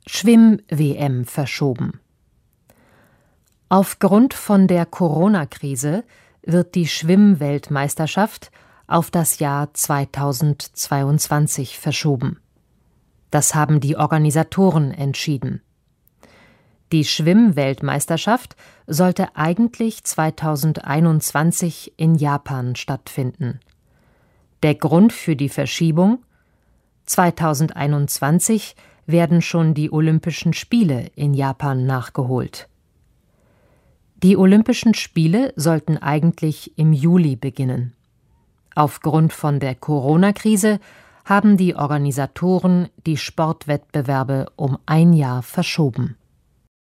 Schwimm-WM verschoben. Aufgrund von der Corona-Krise wird die Schwimm-Weltmeisterschaft auf das Jahr 2022 verschoben. Das haben die Organisatoren entschieden. Die Schwimm-Weltmeisterschaft sollte eigentlich 2021 in Japan stattfinden. Der Grund für die Verschiebung: 2021 werden schon die Olympischen Spiele in Japan nachgeholt. Die Olympischen Spiele sollten eigentlich im Juli beginnen. Aufgrund von der Corona-Krise haben die Organisatoren die Sportwettbewerbe um ein Jahr verschoben.